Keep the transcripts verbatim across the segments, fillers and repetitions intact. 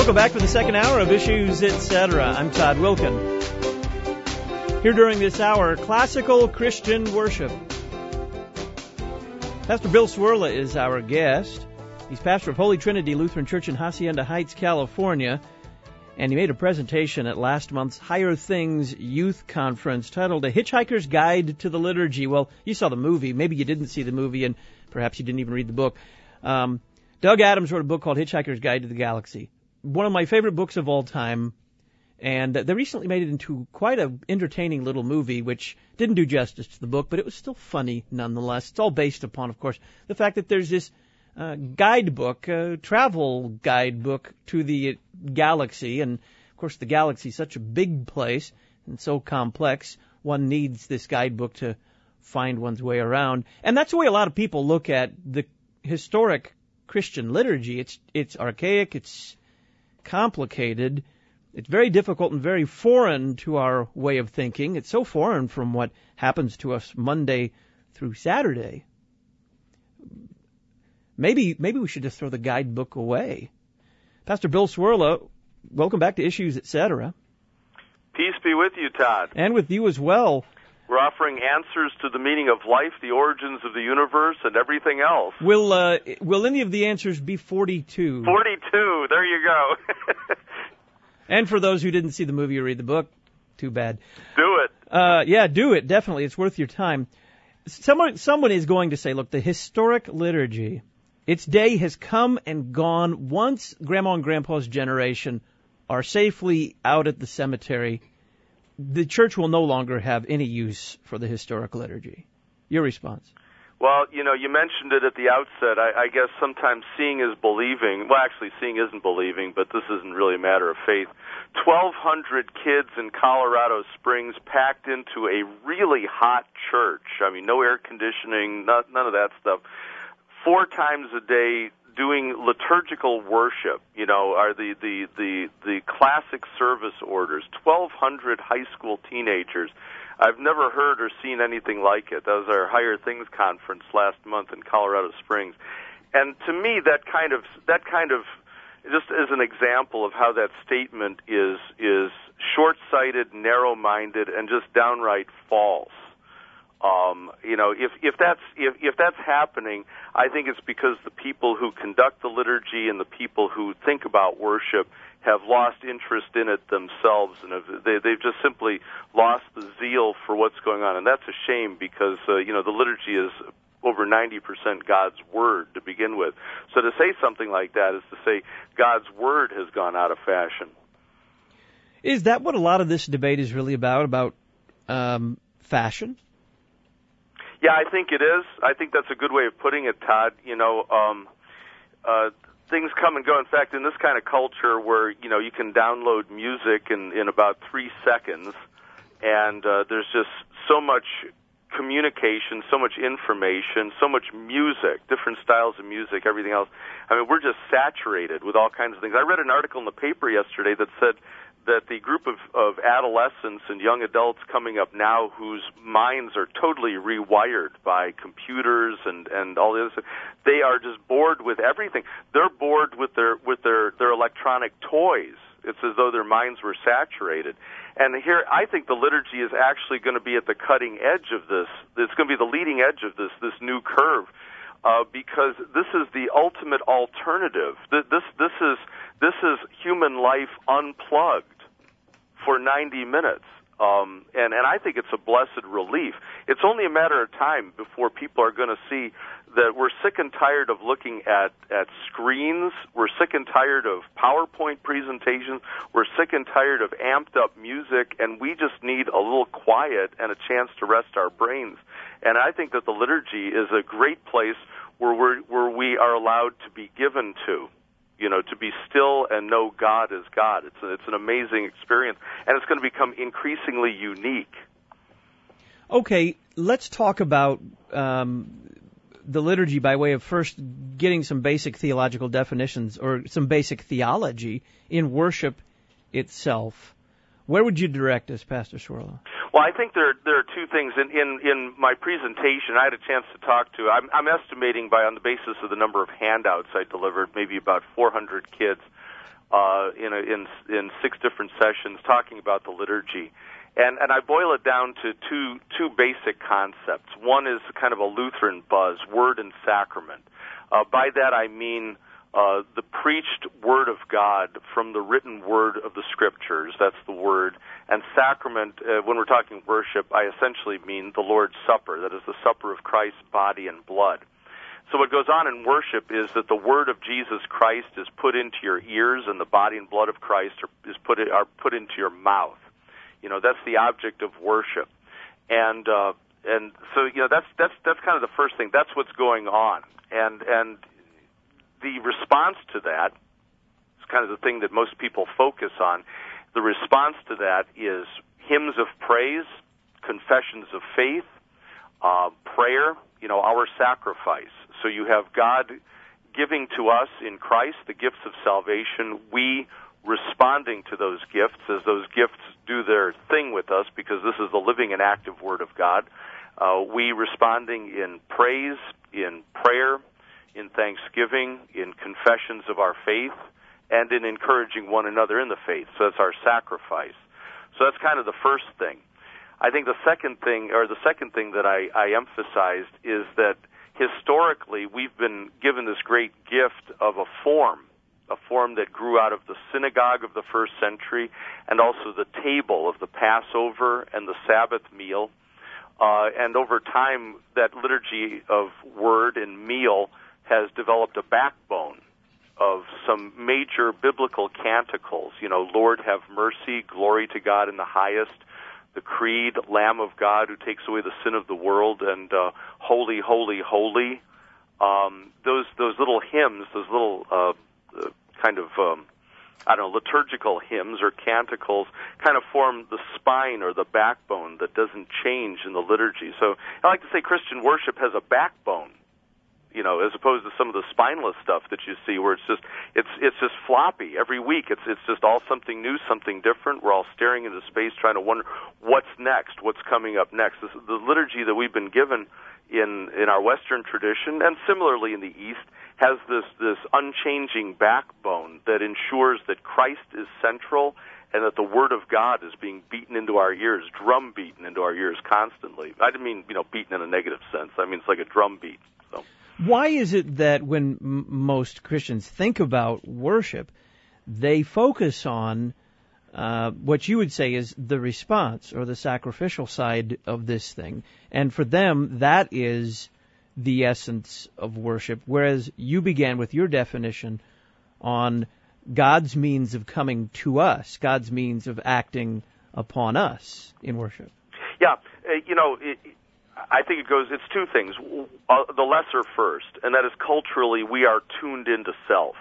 Welcome back for the second hour of Issues, et cetera. I'm Todd Wilkin. Here during this hour, classical Christian worship. Pastor Bill Cwirla is our guest. He's pastor of Holy Trinity Lutheran Church in Hacienda Heights, California. And he made a presentation at last month's Higher Things Youth Conference titled A Hitchhiker's Guide to the Liturgy. Well, you saw the movie. Maybe you didn't see the movie, and perhaps you didn't even read the book. Um, Doug Adams wrote a book called Hitchhiker's Guide to the Galaxy. One of my favorite books of all time. And they recently made it into quite an entertaining little movie, which didn't do justice to the book, but it was still funny nonetheless. It's all based upon, of course, the fact that there's this uh, guidebook, uh, travel guidebook to the galaxy. And, of course, the galaxy is such a big place and so complex, one needs this guidebook to find one's way around. And that's the way a lot of people look at the historic Christian liturgy. It's, it's archaic, it's complicated. It's very difficult and very foreign to our way of thinking. It's so foreign from what happens to us Monday through Saturday. Maybe maybe we should just throw the guidebook away. Pastor Bill Cwirla, welcome back to Issues, et cetera. Peace be with you, Todd. And with you as well. We're offering answers to the meaning of life, the origins of the universe, and everything else. Will uh, will any of the answers be forty-two? forty-two, there you go. And for those who didn't see the movie or read the book, too bad. Do it. Uh, yeah, do it, definitely. It's worth your time. Someone, someone is going to say, look, the historic liturgy, its day has come and gone. Once Grandma and Grandpa's generation are safely out at the cemetery, the church will no longer have any use for the historic liturgy. Your response? Well, you know, you mentioned it at the outset. I, I guess sometimes seeing is believing. Well, actually, seeing isn't believing, but this isn't really a matter of faith. twelve hundred kids in Colorado Springs packed into a really hot church. I mean, no air conditioning, not, none of that stuff. Four times a day doing liturgical worship, you know, are the, the, the, the classic service orders. twelve hundred high school teenagers. I've never heard or seen anything like it. That was our Higher Things conference last month in Colorado Springs. And to me, that kind of, that kind of, just as an example of how that statement is, is short-sighted, narrow-minded, and just downright false. Um, you know, if, if that's, if, if that's happening, I think it's because the people who conduct the liturgy and the people who think about worship have lost interest in it themselves, and have, they, they've just simply lost the zeal for what's going on. And that's a shame because, uh, you know, the liturgy is over ninety percent God's Word to begin with. So to say something like that is to say God's Word has gone out of fashion. Is that what a lot of this debate is really about, about um, fashion? Yeah, I think it is. I think that's a good way of putting it, Todd. You know, um, uh, things come and go. In fact, in this kind of culture where, you know, you can download music in, in about three seconds, and uh, there's just so much communication, so much information, so much music, different styles of music, everything else. I mean, we're just saturated with all kinds of things. I read an article in the paper yesterday that said that the group of, of adolescents and young adults coming up now whose minds are totally rewired by computers and, and all the other stuff, they are just bored with everything. They're bored with their with their, their electronic toys. It's as though their minds were saturated. And here, I think the liturgy is actually going to be at the cutting edge of this. It's going to be the leading edge of this, this new curve, uh, because this is the ultimate alternative. This, this, this is this is human life unplugged for ninety minutes. Um, and, and I think it's a blessed relief. It's only a matter of time before people are going to see that we're sick and tired of looking at, at screens. We're sick and tired of PowerPoint presentations. We're sick and tired of amped up music, and we just need a little quiet and a chance to rest our brains. And I think that the liturgy is a great place where we're, where we are allowed to be given to. You know, to be still and know God is God. It's a, it's an amazing experience, and it's going to become increasingly unique. Okay, let's talk about um, the liturgy by way of first getting some basic theological definitions or some basic theology in worship itself. Where would you direct us, Pastor Cwirla? Well, I think there there are two things. In, in, in my presentation, I had a chance to talk to, I'm, I'm estimating by on the basis of the number of handouts I delivered, maybe about four hundred kids. uh, in, a, in in six different sessions talking about the liturgy. And, and I boil it down to two two basic concepts. One is kind of a Lutheran buzz, word and sacrament. Uh, by that I mean uh, the preached word of God from the written word of the Scriptures, that's the word. And sacrament, uh, when we're talking worship, I essentially mean the Lord's Supper, that is the supper of Christ's body and blood. So what goes on in worship is that the word of Jesus Christ is put into your ears, and the body and blood of Christ are, is put, are put into your mouth. You know, that's the object of worship. And uh, and so, you know, that's that's that's kind of the first thing. That's what's going on. And and the response to that is kind of the thing that most people focus on. The response to that is hymns of praise, confessions of faith, uh, prayer, you know, our sacrifice. So you have God giving to us in Christ the gifts of salvation. We responding to those gifts as those gifts do their thing with us, because this is the living and active Word of God. Uh, we responding in praise, in prayer, in thanksgiving, in confessions of our faith, and in encouraging one another in the faith. So that's our sacrifice. So that's kind of the first thing. I think the second thing, or the second thing that I, I emphasized is that historically we've been given this great gift of a form, a form that grew out of the synagogue of the first century, and also the table of the Passover and the Sabbath meal. Uh, and over time, that liturgy of word and meal has developed a backbone of some major biblical canticles. You know, Lord have mercy, glory to God in the highest, the Creed, Lamb of God who takes away the sin of the world, and uh, Holy, Holy, Holy. Um, those those little hymns, those little uh, Uh, kind of, um, I don't know, liturgical hymns or canticles kind of form the spine or the backbone that doesn't change in the liturgy. So I like to say Christian worship has a backbone, you know, as opposed to some of the spineless stuff that you see where it's just, it's it's just floppy every week. It's it's just all something new, something different. We're all staring into space trying to wonder what's next, what's coming up next. This, the liturgy that we've been given in, in our Western tradition, and similarly in the East, has this, this unchanging backbone that ensures that Christ is central and that the Word of God is being beaten into our ears, drum beaten into our ears constantly. I didn't mean, you know, beaten in a negative sense. I mean, it's like a drum beat. So, why is it that when m- most Christians think about worship, they focus on uh, what you would say is the response or the sacrificial side of this thing? And for them, that is the essence of worship, whereas you began with your definition on God's means of coming to us, God's means of acting upon us in worship. Yeah, uh, you know, it, I think it goes, it's two things. Uh, the lesser first, and that is culturally we are tuned into self.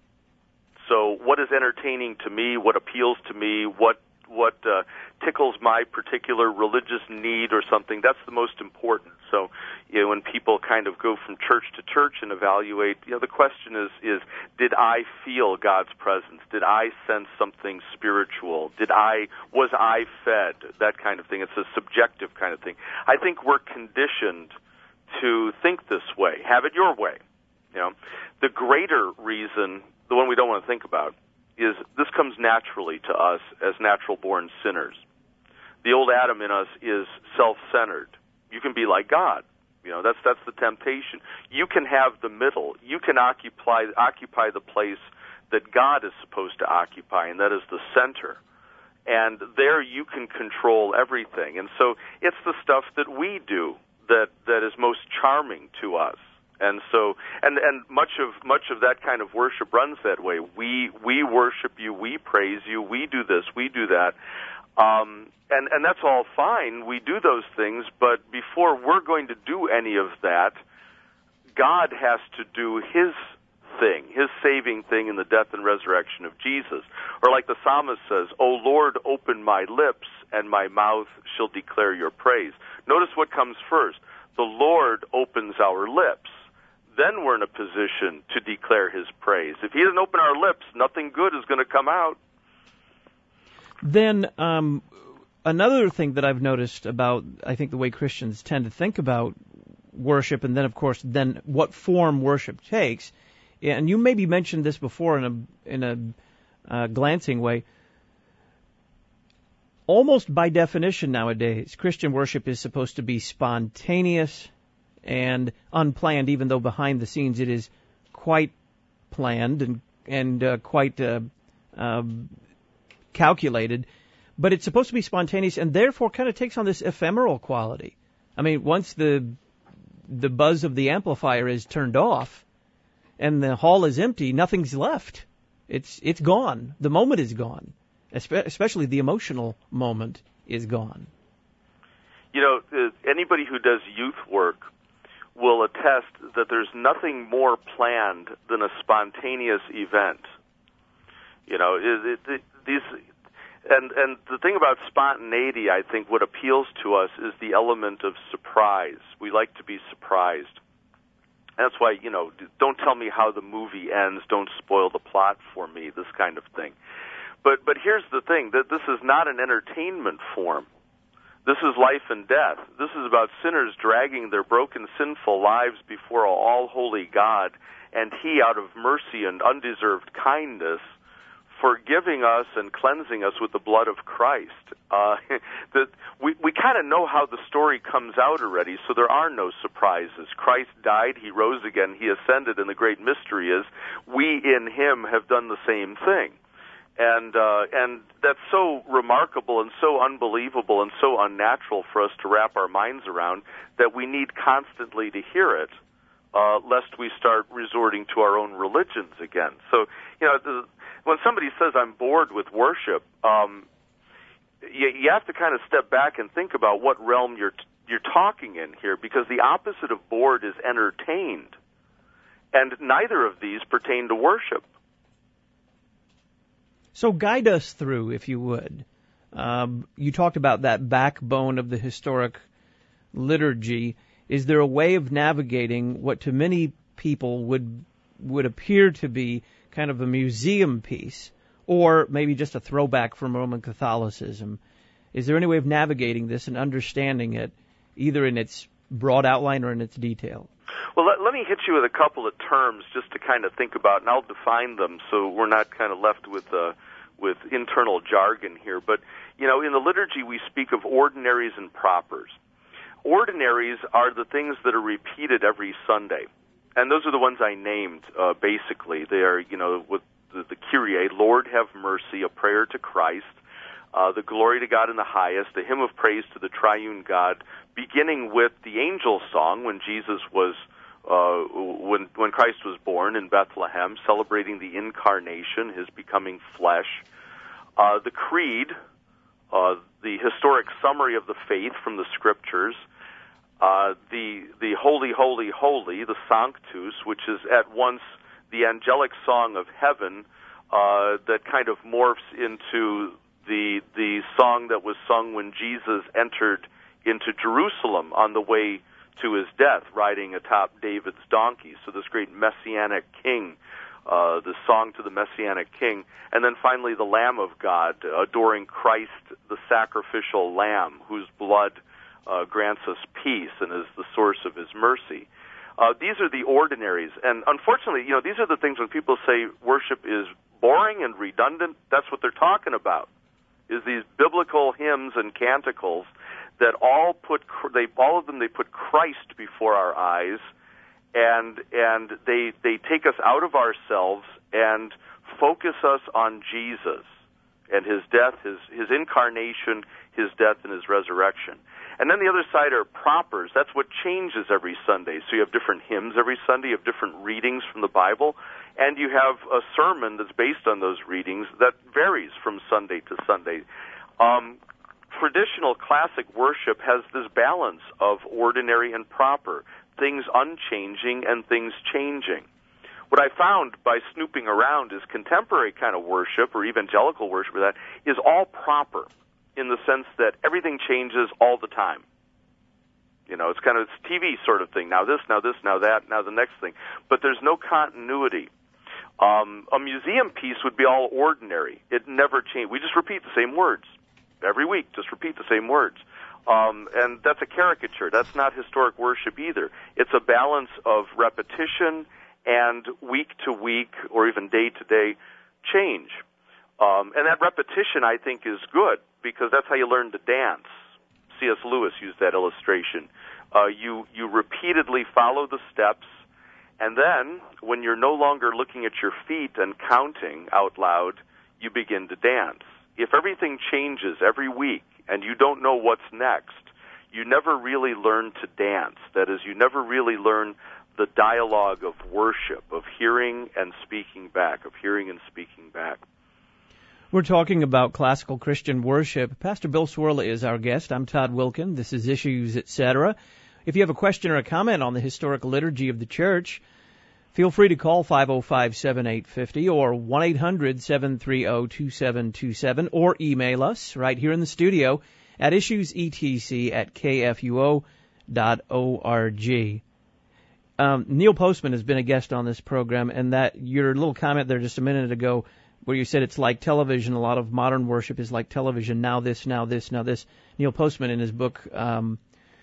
So what is entertaining to me, what appeals to me, what what uh, tickles my particular religious need or something, that's the most important. So, you know, when people kind of go from church to church and evaluate, you know, the question is, is did I feel God's presence? Did I sense something spiritual? Did I, was I fed? That kind of thing. It's a subjective kind of thing. I think we're conditioned to think this way. Have it your way. You know, the greater reason, the one we don't want to think about, is this comes naturally to us as natural-born sinners. The old Adam in us is self-centered. You can be like God. You know, that's that's the temptation. You can have the middle. You can occupy occupy the place that God is supposed to occupy, and that is the center. And there you can control everything. And so it's the stuff that we do that that is most charming to us. And so, and and much of much of that kind of worship runs that way. We we worship you, we praise you, we do this, we do that, um, and and that's all fine. We do those things, but before we're going to do any of that, God has to do His thing, His saving thing in the death and resurrection of Jesus. Or like the psalmist says, "O Lord, open my lips, and my mouth shall declare your praise." Notice what comes first. The Lord opens our lips. Then we're in a position to declare His praise. If He doesn't open our lips, nothing good is going to come out. Then um, another thing that I've noticed about, I think, the way Christians tend to think about worship, and then, of course, then what form worship takes, and you maybe mentioned this before in a in a uh, glancing way. Almost by definition nowadays, Christian worship is supposed to be spontaneous and unplanned, even though behind the scenes it is quite planned and and uh, quite uh, uh, calculated. But it's supposed to be spontaneous and therefore kind of takes on this ephemeral quality. I mean, once the the buzz of the amplifier is turned off and the hall is empty, nothing's left. It's it's gone. The moment is gone. Especially the emotional moment is gone. You know, anybody who does youth work will attest that there's nothing more planned than a spontaneous event. You know, it, it, it, these, and and the thing about spontaneity, I think, what appeals to us is the element of surprise. We like to be surprised. That's why, you know, don't tell me how the movie ends, don't spoil the plot for me, this kind of thing. But but here's the thing, that this is not an entertainment form. This is life and death. This is about sinners dragging their broken, sinful lives before an all-holy God, and He, out of mercy and undeserved kindness, forgiving us and cleansing us with the blood of Christ. Uh, that we we kind of know how the story comes out already, so there are no surprises. Christ died, He rose again, He ascended, and the great mystery is we in Him have done the same thing. And uh, and that's so remarkable and so unbelievable and so unnatural for us to wrap our minds around that we need constantly to hear it, uh, lest we start resorting to our own religions again. So, you know, the, when somebody says, I'm bored with worship, um, you, you have to kind of step back and think about what realm you're you're talking in here, because the opposite of bored is entertained. And neither of these pertain to worship. So guide us through, if you would. Um, you talked about that backbone of the historic liturgy. Is there a way of navigating what to many people would would appear to be kind of a museum piece, or maybe just a throwback from Roman Catholicism? Is there any way of navigating this and understanding it, either in its broad outline or in its detail? Well, let, let me hit you with a couple of terms just to kind of think about, and I'll define them so we're not kind of left with uh, with internal jargon here. But, you know, in the liturgy we speak of ordinaries and propers. Ordinaries are the things that are repeated every Sunday, and those are the ones I named, uh, basically. They are, you know, with the, the Kyrie, Lord have mercy, a prayer to Christ, uh, the glory to God in the highest, a hymn of praise to the triune God, beginning with the angel song when Jesus was Uh, when when Christ was born in Bethlehem, celebrating the incarnation, His becoming flesh. Uh, the Creed, uh, the historic summary of the faith from the Scriptures. Uh, the the Holy, Holy, Holy, the Sanctus, which is at once the angelic song of heaven uh, that kind of morphs into the the song that was sung when Jesus entered into Jerusalem on the way to His death, riding atop David's donkey. So this great Messianic King, uh, the song to the Messianic King. And then finally the Lamb of God, adoring Christ, the sacrificial Lamb, whose blood uh, grants us peace and is the source of His mercy. Uh, these are the ordinaries. And unfortunately, you know, these are the things when people say worship is boring and redundant, that's what they're talking about, is these biblical hymns and canticles that all put they all of them they put Christ before our eyes, and and they they take us out of ourselves and focus us on Jesus and His death, His His incarnation, His death, and His resurrection. And then the other side are propers. That's what changes every Sunday. So you have different hymns every Sunday, you have different readings from the Bible, and you have a sermon that's based on those readings that varies from Sunday to Sunday. Um, Traditional classic worship has this balance of ordinary and proper, things unchanging and things changing. What I found by snooping around is contemporary kind of worship, or evangelical worship, or that is all proper in the sense that everything changes all the time. You know, it's kind of it's T V sort of thing. Now this, now this, now that, now the next thing. But there's no continuity. Um, a museum piece would be all ordinary. It never changes. We just repeat the same words. Every week, just repeat the same words. Um, and that's a caricature. That's not historic worship either. It's a balance of repetition and week to week or even day to day change. Um, and that repetition, I think, is good because that's how you learn to dance. C S Lewis used that illustration. Uh, you, you repeatedly follow the steps, and then when you're no longer looking at your feet and counting out loud, you begin to dance. If everything changes every week and you don't know what's next, you never really learn to dance. That is, you never really learn the dialogue of worship, of hearing and speaking back, of hearing and speaking back. We're talking about classical Christian worship. Pastor Bill Cwirla is our guest. I'm Todd Wilkin. This is Issues, et cetera. If you have a question or a comment on the historical liturgy of the church, feel free to call five oh five, seven eight five oh or one eight hundred, seven three zero, two seven two seven or email us right here in the studio at issuesetc at k f u o dot org. Um, Neil Postman has been a guest on this program, and that your little comment there just a minute ago where you said it's like television, a lot of modern worship is like television, now this, now this, now this. Neil Postman in his book, um,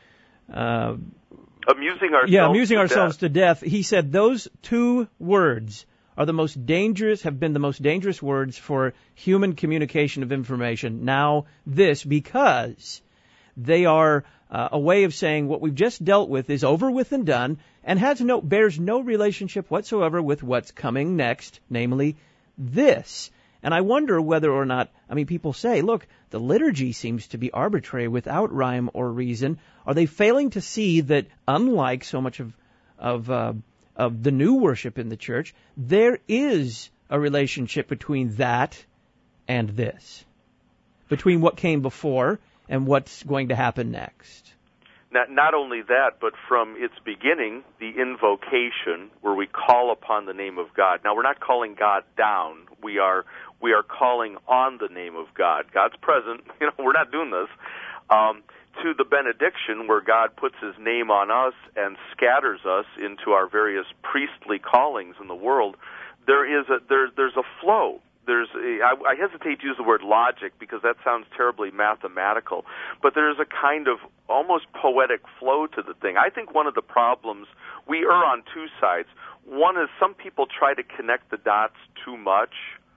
uh, Amusing Ourselves Yeah, Amusing to Ourselves death. to Death, he said those two words are the most dangerous, have been the most dangerous words for human communication of information. Now this, because they are uh, a way of saying what we've just dealt with is over with and done, and has no bears no relationship whatsoever with what's coming next, namely this. And I wonder whether or not, I mean, people say, look, the liturgy seems to be arbitrary without rhyme or reason. Are they failing to see that, unlike so much of of uh, of the new worship in the church, there is a relationship between that and this, between what came before and what's going to happen next? Not, not only that, but from its beginning, the invocation, where we call upon the name of God. Now, we're not calling God down. We are we are calling on the name of God. God's present. You know, we're not doing this. Um, to the benediction, where God puts His name on us and scatters us into our various priestly callings in the world, there is a there, there's a flow. There's a, I, I hesitate to use the word logic because that sounds terribly mathematical, but there's a kind of almost poetic flow to the thing. I think one of the problems, we err on two sides. One is some people try to connect the dots too much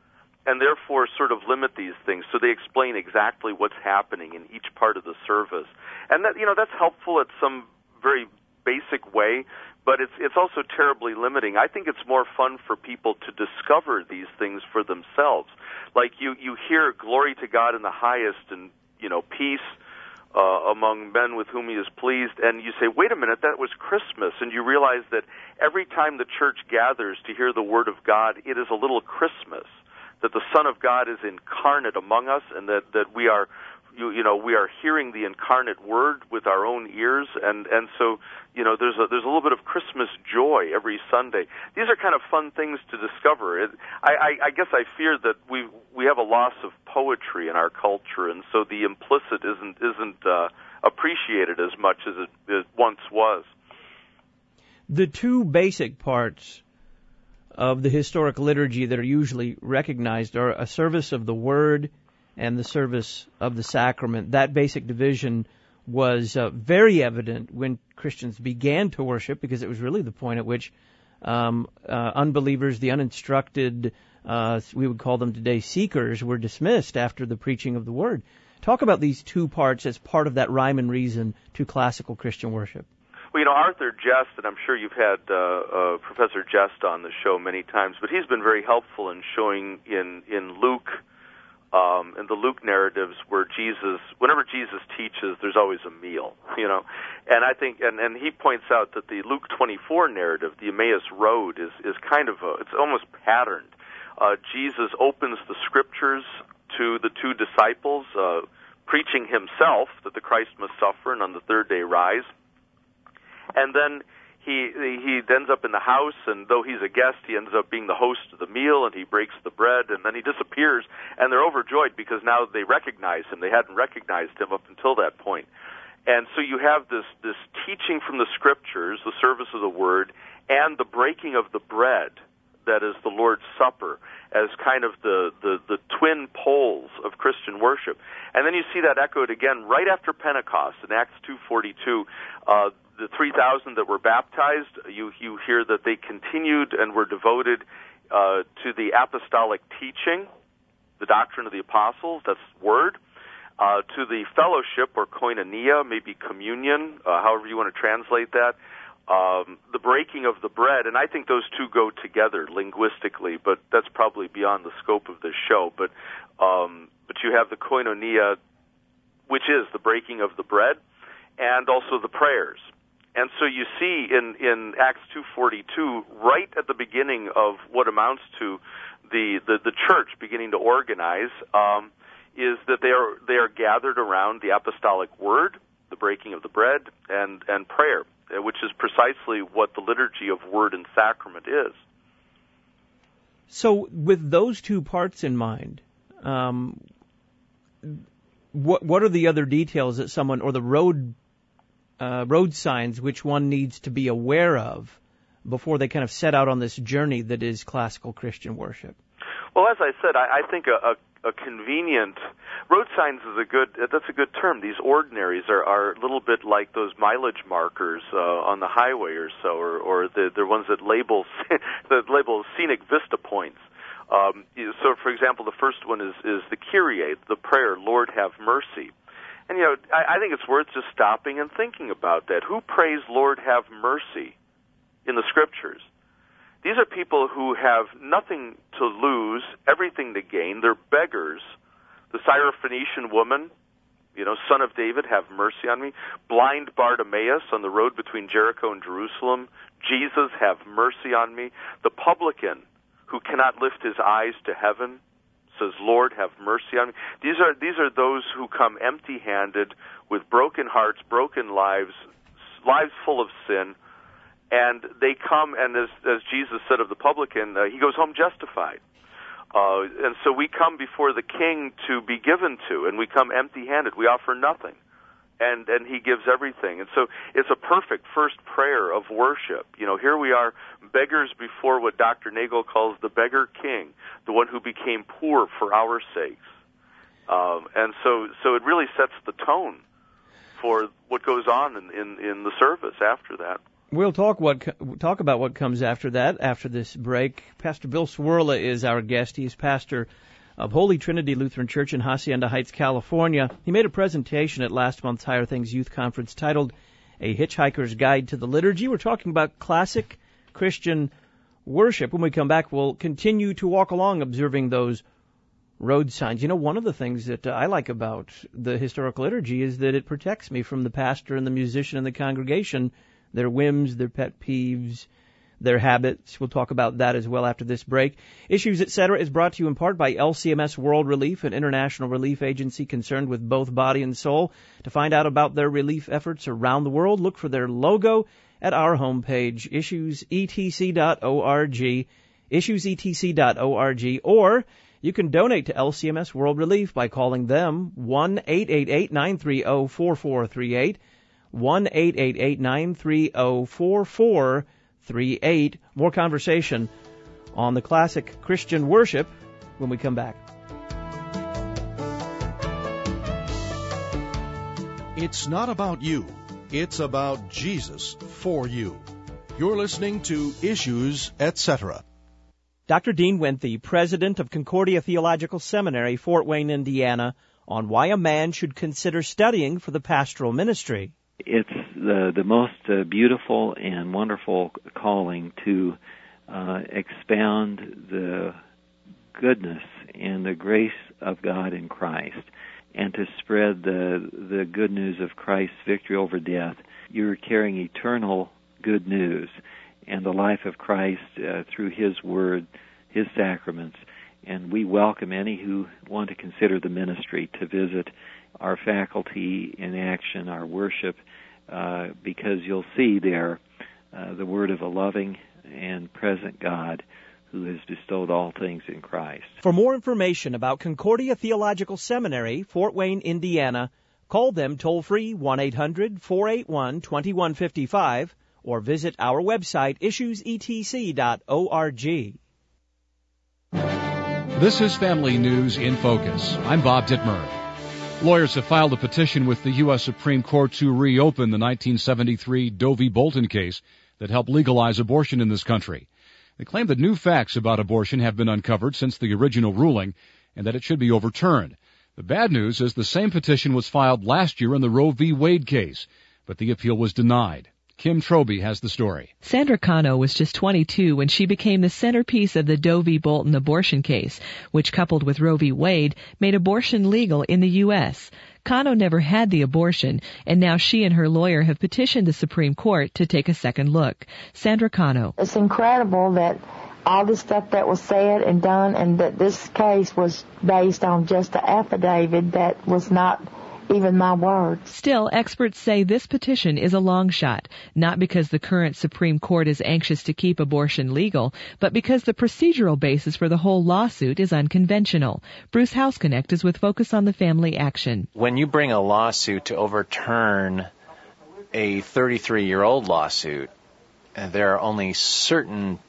and therefore sort of limit these things, so they explain exactly what's happening in each part of the service. And that, you know, that's helpful at some very basic way, but it's it's also terribly limiting. I think it's more fun for people to discover these things for themselves. Like you, you hear glory to God in the highest and, you know, peace uh, among men with whom He is pleased, and you say, wait a minute, that was Christmas, and you realize that every time the church gathers to hear the Word of God, it is a little Christmas, that the Son of God is incarnate among us, and that, that we are You, you know, we are hearing the incarnate Word with our own ears, and, and so, you know, there's a, there's a little bit of Christmas joy every Sunday. These are kind of fun things to discover. It, I, I, I guess I fear that we we have a loss of poetry in our culture, and so the implicit isn't isn't uh, appreciated as much as it, it once was. The two basic parts of the historic liturgy that are usually recognized are a service of the Word and the service of the sacrament. That basic division was uh, very evident when Christians began to worship, because it was really the point at which um, uh, unbelievers, the uninstructed, uh, we would call them today seekers, were dismissed after the preaching of the Word. Talk about these two parts as part of that rhyme and reason to classical Christian worship. Well, you know, Arthur Jest, and I'm sure you've had uh, uh, Professor Jest on the show many times, but he's been very helpful in showing in, in Luke, Um, in the Luke narratives, where Jesus, whenever Jesus teaches, there's always a meal, you know. And I think, and, and he points out that the Luke twenty-four narrative, the Emmaus Road, is, is kind of, a, it's almost patterned. Uh, Jesus opens the scriptures to the two disciples, uh, preaching himself that the Christ must suffer and on the third day rise. And then He he ends up in the house, and though he's a guest, he ends up being the host of the meal, and he breaks the bread, and then he disappears, and they're overjoyed because now they recognize him. They hadn't recognized him up until that point. And so you have this, this teaching from the Scriptures, the service of the Word, and the breaking of the bread, that is the Lord's Supper, as kind of the, the, the twin poles of Christian worship. And then you see that echoed again right after Pentecost in Acts two forty-two. Uh, the three thousand that were baptized, you, you hear that they continued and were devoted uh, to the apostolic teaching. the doctrine of the apostles, that's word, uh, to the fellowship or koinonia, maybe communion, uh, however you want to translate that, um, the breaking of the bread, and I think those two go together linguistically, but that's probably beyond the scope of this show. But um, but you have the koinonia, which is the breaking of the bread, and also the prayers. And so you see in, in Acts two forty-two, right at the beginning of what amounts to the, the, the church beginning to organize, um, is that they are they are gathered around the apostolic word, the breaking of the bread, and, and prayer, which is precisely what the liturgy of word and sacrament is. So with those two parts in mind, um, what what are the other details that someone, or the road Uh, road signs which one needs to be aware of before they kind of set out on this journey that is classical Christian worship? Well, as I said, I, I think a, a, a convenient road signs is a good that's a good term. These ordinaries are, are a little bit like those mileage markers uh, on the highway or so, or, or the, they're ones that label that label scenic vista points. Um, so, for example, the first one is, is the Kyrie, the prayer, Lord have mercy. And, you know, I, I think it's worth just stopping and thinking about that. Who prays, Lord, have mercy in the Scriptures? These are people who have nothing to lose, everything to gain. They're beggars. The Syrophoenician woman, you know, son of David, have mercy on me. Blind Bartimaeus on the road between Jericho and Jerusalem, Jesus, have mercy on me. The publican who cannot lift his eyes to heaven, says, Lord, have mercy on me. These are these are those who come empty-handed with broken hearts, broken lives, lives full of sin, and they come, and as, as Jesus said of the publican, uh, he goes home justified. Uh, and so we come before the King to be given to, and we come empty-handed. We offer nothing, and and he gives everything. And so it's a perfect first prayer of worship. You know, here we are, beggars before what Doctor Nagel calls the beggar king, the one who became poor for our sakes. Um, and so so it really sets the tone for what goes on in, in, in the service after that. We'll talk what talk about what comes after that, after this break. Pastor Bill Cwirla is our guest. He's pastor of Holy Trinity Lutheran Church in Hacienda Heights, California. He made a presentation at last month's Higher Things Youth Conference titled A Hitchhiker's Guide to the Liturgy. We're talking about classic Christian worship. When we come back, we'll continue to walk along observing those road signs. You know, one of the things that I like about the historical liturgy is that it protects me from the pastor and the musician and the congregation, their whims, their pet peeves, their habits. We'll talk about that as well after this break. Issues, et cetera is brought to you in part by L C M S World Relief, an international relief agency concerned with both body and soul. To find out about their relief efforts around the world, look for their logo at our homepage, issues e t c dot org, issues e t c dot org, or you can donate to L C M S World Relief by calling them one eight eight eight, nine three zero, four four three eight, one eight eight eight, nine three zero, four four three eight. More conversation on the classic Christian worship when we come back. It's not about you. It's about Jesus for you. You're listening to Issues, et cetera. Doctor Dean Winthy, president of Concordia Theological Seminary, Fort Wayne, Indiana, on why a man should consider studying for the pastoral ministry. It's the the most uh, beautiful and wonderful calling to uh, expound the goodness and the grace of God in Christ, and to spread the the good news of Christ's victory over death. You're carrying eternal good news and the life of Christ uh, through His Word, His sacraments, and we welcome any who want to consider the ministry to visit our faculty in action, our worship, uh, because you'll see there uh, the word of a loving and present God who has bestowed all things in Christ. For more information about Concordia Theological Seminary, Fort Wayne, Indiana, call them toll-free one eight hundred, four eight one, two one five five or visit our website, issues e t c dot org. This is Family News in Focus. I'm Bob Dittmer. Lawyers have filed a petition with the U S Supreme Court to reopen the nineteen seventy-three Doe v. Bolton case that helped legalize abortion in this country. They claim that new facts about abortion have been uncovered since the original ruling, and that it should be overturned. The bad news is the same petition was filed last year in the Roe v. Wade case, but the appeal was denied. Kim Troby has the story. Sandra Cano was just twenty-two when she became the centerpiece of the Doe v. Bolton abortion case, which, coupled with Roe v. Wade, made abortion legal in the U S Cano never had the abortion, and now she and her lawyer have petitioned the Supreme Court to take a second look. Sandra Cano. It's incredible that all the stuff that was said and done, and that this case was based on just an affidavit that was not even my words. Still, experts say this petition is a long shot, not because the current Supreme Court is anxious to keep abortion legal, but because the procedural basis for the whole lawsuit is unconventional. Bruce Houseknecht is with Focus on the Family Action. When you bring a lawsuit to overturn a thirty-three-year-old lawsuit, there are only certain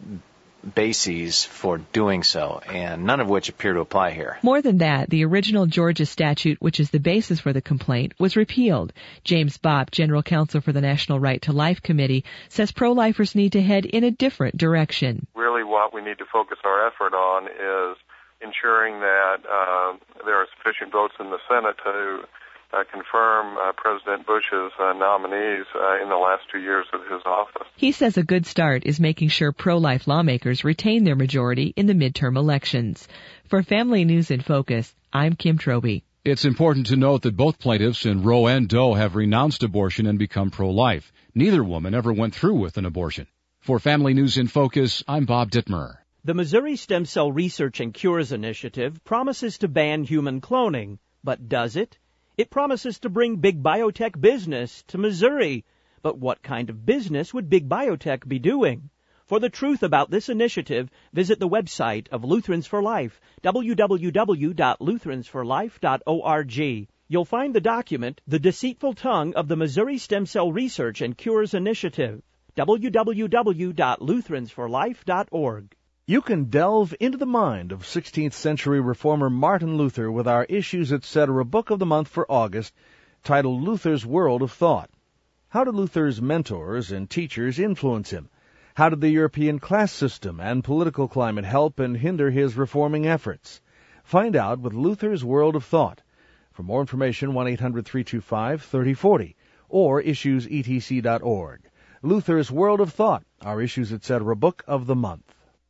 bases for doing so, and none of which appear to apply here. More than that, the original Georgia statute, which is the basis for the complaint, was repealed. James Bopp, General Counsel for the National Right to Life Committee, says pro-lifers need to head in a different direction. Really what we need to focus our effort on is ensuring that uh, there are sufficient votes in the Senate to Uh, confirm uh, President Bush's uh, nominees uh, in the last two years of his office. He says a good start is making sure pro-life lawmakers retain their majority in the midterm elections. For Family News in Focus, I'm Kim Troby. It's important to note that both plaintiffs in Roe and Doe have renounced abortion and become pro-life. Neither woman ever went through with an abortion. For Family News in Focus, I'm Bob Dittmer. The Missouri Stem Cell Research and Cures Initiative promises to ban human cloning, but does it? It promises to bring big biotech business to Missouri. But what kind of business would big biotech be doing? For the truth about this initiative, visit the website of Lutherans for Life, w w w dot lutherans for life dot org. You'll find the document, The Deceitful Tongue of the Missouri Stem Cell Research and Cures Initiative, w w w dot lutherans for life dot org. You can delve into the mind of sixteenth century reformer Martin Luther with our Issues, et cetera book of the month for August, titled Luther's World of Thought. How did Luther's mentors and teachers influence him? How did the European class system and political climate help and hinder his reforming efforts? Find out with Luther's World of Thought. For more information, one eight hundred three two five three oh four oh or issues e t c dot org. Luther's World of Thought, our Issues, et cetera book of the month.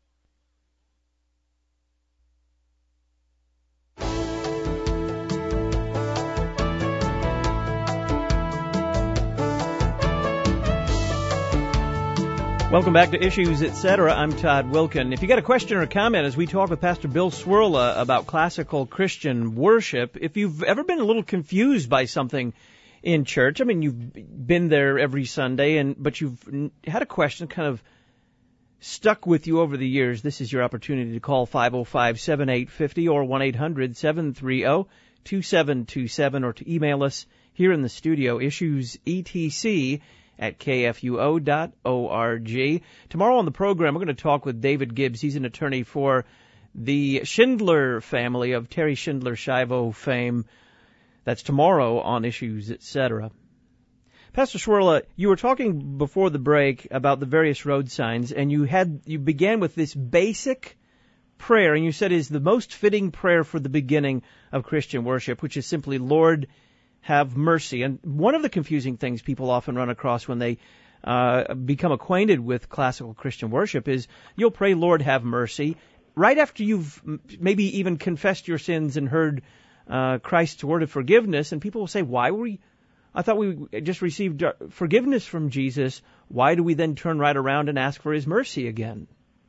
Welcome back to Issues, et cetera. I'm Todd Wilkin. If you got a question or a comment as we talk with Pastor Bill Cwirla about classical Christian worship, if you've ever been a little confused by something in church, I mean, you've been there every Sunday, and but you've had a question kind of stuck with you over the years, this is your opportunity to call five oh five, seven eight five oh or one eight hundred, seven three oh, two seven two seven or to email us here in the studio, issuesetc at k f u o dot org. Tomorrow on the program, we're going to talk with David Gibbs. He's an attorney for the Schindler family of Terry Schindler Schiavo fame. That's tomorrow on Issues, et cetera. Pastor Cwirla, you were talking before the break about the various road signs, and you had you began with this basic prayer, and you said is the most fitting prayer for the beginning of Christian worship, which is simply, Lord, have mercy. And one of the confusing things people often run across when they uh, become acquainted with classical Christian worship is you'll pray, Lord, have mercy, right after you've maybe even confessed your sins and heard uh, Christ's word of forgiveness, and people will say, why were we, I thought we just received forgiveness from Jesus, why do we then turn right around and ask for his mercy again?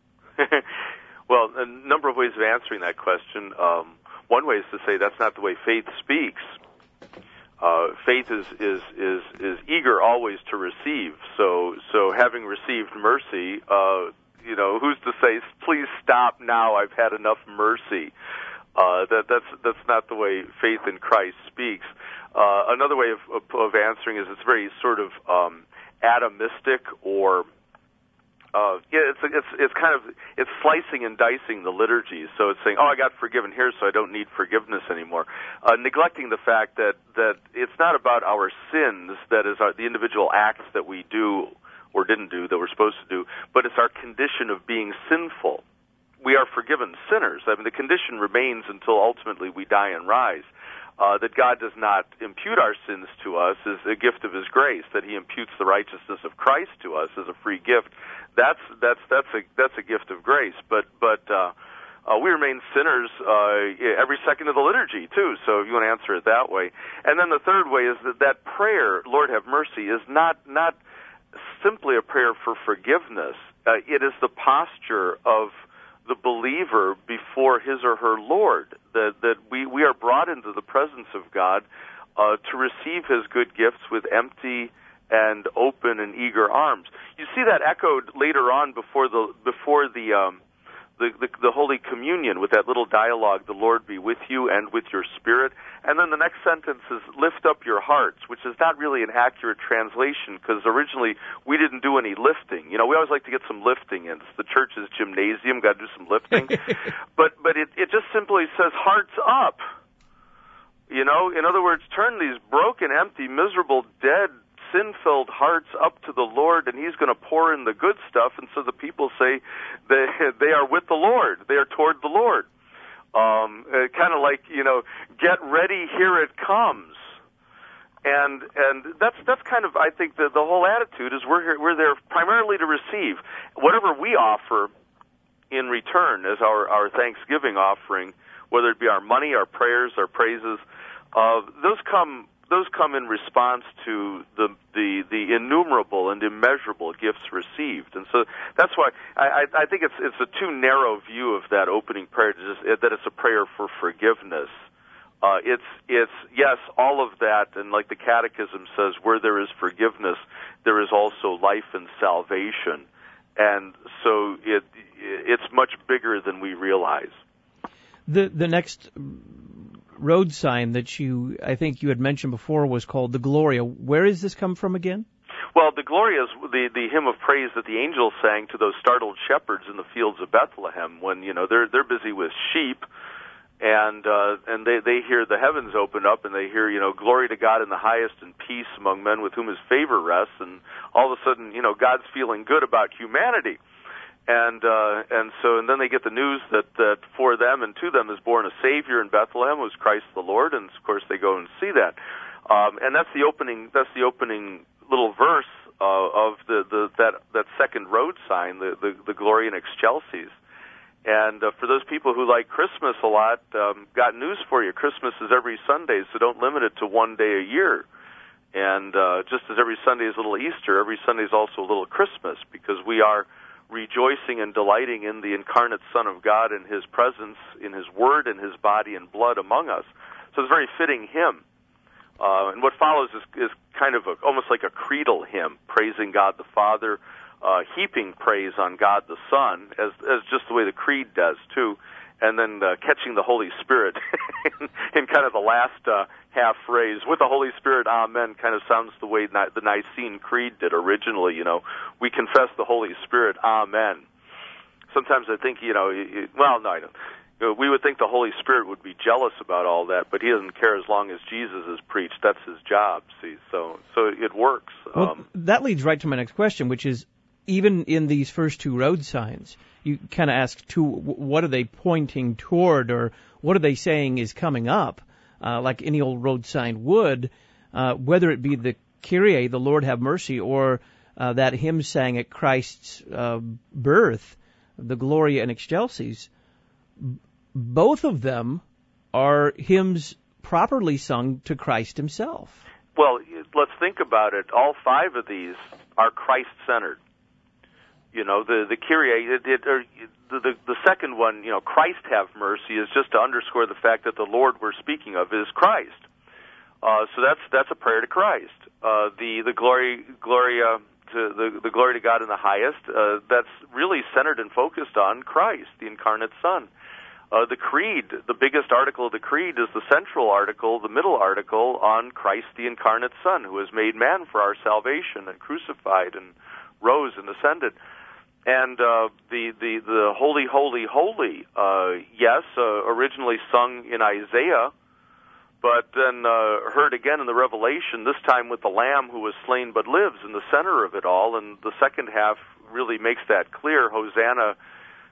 Well, a number of ways of answering that question. Um, one way is to say that's not the way faith speaks. Uh, faith is, is, is, is eager always to receive. So, so having received mercy, uh, you know, who's to say, please stop now, I've had enough mercy? Uh, that, that's, that's not the way faith in Christ speaks. Uh, another way of, of, of answering is it's very sort of, um, atomistic or, Uh, yeah, it's it's it's kind of it's slicing and dicing the liturgy. So it's saying, oh, I got forgiven here, so I don't need forgiveness anymore. Uh, neglecting the fact that that it's not about our sins, that is our, the individual acts that we do or didn't do that we're supposed to do, but it's our condition of being sinful. we are forgiven sinners. I mean, the condition remains until ultimately we die and rise. Uh, that God does not impute our sins to us is a gift of His grace. That He imputes the righteousness of Christ to us as a free gift. That's that's that's a that's a gift of grace. But but uh, uh, we remain sinners uh, every second of the liturgy too. So if you want to answer it that way, and then the third way is that that prayer, Lord have mercy, is not not simply a prayer for forgiveness. Uh, it is the posture of the believer before his or her Lord, that that we, we are brought into the presence of God uh, to receive His good gifts with empty and open and eager arms. You see that echoed later on before the before the um, the, the the Holy Communion with that little dialogue, "The Lord be with you and with your spirit." And then the next sentence is, "Lift up your hearts," which is not really an accurate translation because originally we didn't do any lifting. You know, we always like to get some lifting in. It's the church's gymnasium, got to do some lifting. but but it, it just simply says, "Hearts up." You know, in other words, turn these broken, empty, miserable, dead, sin-filled hearts up to the Lord, and He's going to pour in the good stuff. And so the people say they, they are with the Lord. They are toward the Lord. Um, uh, kind of like, you know, get ready, here it comes. And and that's that's kind of, I think, the, the whole attitude is we're here, we're there primarily to receive. Whatever we offer in return as our, our Thanksgiving offering, whether it be our money, our prayers, our praises, uh, those come those come in response to the, the the innumerable and immeasurable gifts received, and so that's why I, I think it's it's a too narrow view of that opening prayer to just that it's a prayer for forgiveness. Uh, it's it's yes, all of that, and like the Catechism says, where there is forgiveness, there is also life and salvation, and so it it's much bigger than we realize. The the next road sign that you, I think you had mentioned before, was called the Gloria. Where does this come from again? Well, the Gloria is the, the hymn of praise that the angels sang to those startled shepherds in the fields of Bethlehem when, you know, they're they're busy with sheep, and uh, and they, they hear the heavens open up, and they hear, you know, glory to God in the highest and peace among men with whom His favor rests, and all of a sudden, you know, God's feeling good about humanity. And uh, and so and then they get the news that, that for them and to them is born a Savior in Bethlehem, who is Christ the Lord, and of course they go and see that. Um, and that's the opening. That's the opening little verse uh, of the, the that that second road sign, the the, the Gloria in Excelsis. And uh, for those people who like Christmas a lot, um, got news for you. Christmas is every Sunday, so don't limit it to one day a year. And uh, just as every Sunday is a little Easter, every Sunday is also a little Christmas, because we are rejoicing and delighting in the incarnate Son of God and His presence, in His Word and His body and blood among us. So it's a very fitting hymn. Uh, and what follows is, is kind of a, almost like a creedal hymn, praising God the Father, uh, heaping praise on God the Son, as, as just the way the creed does, too, and then uh, catching the Holy Spirit in, in kind of the last uh, half phrase. With the Holy Spirit, amen, kind of sounds the way Ni- the Nicene Creed did originally, you know. We confess the Holy Spirit, amen. Sometimes I think, you know, it, well, no, I don't. You know, we would think the Holy Spirit would be jealous about all that, but He doesn't care as long as Jesus is preached. That's His job, see, so so it works. Well, um, that leads right to my next question, which is, even in these first two road signs, you kind of ask, to what are they pointing toward, or what are they saying is coming up, uh, like any old road sign would, uh, whether it be the Kyrie, the Lord have mercy, or uh, that hymn sang at Christ's uh, birth, the Gloria in Excelsis. Both of them are hymns properly sung to Christ Himself. Well, let's think about it. All five of these are Christ-centered. You know, the the Kyrie, it, it, or the, the the second one, you know, Christ have mercy, is just to underscore the fact that the Lord we're speaking of is Christ. Uh, so that's that's a prayer to Christ. Uh, the the glory Gloria to the the glory to God in the highest. Uh, that's really centered and focused on Christ, the incarnate Son. Uh, the Creed, the biggest article of the Creed, is the central article, the middle article, on Christ, the incarnate Son, who has made man for our salvation and crucified and rose and ascended. And uh, the, the the holy, holy, holy, uh, yes, uh, originally sung in Isaiah, but then uh, heard again in the Revelation, this time with the Lamb who was slain but lives in the center of it all. And the second half really makes that clear. Hosanna